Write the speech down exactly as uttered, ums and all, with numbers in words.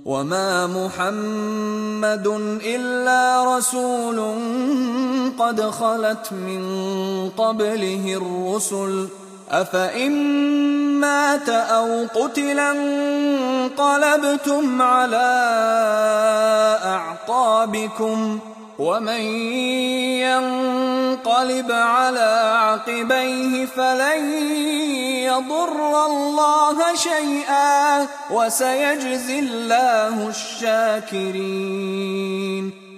وما محمد إلا رسول قد خلت من قبله الرسل أفإن مات أو قتلا انقلبتم على أعقابكم ومن ينقلب على عقبيه فلن يضر الله شيئا وسيجزي الله الشاكرين.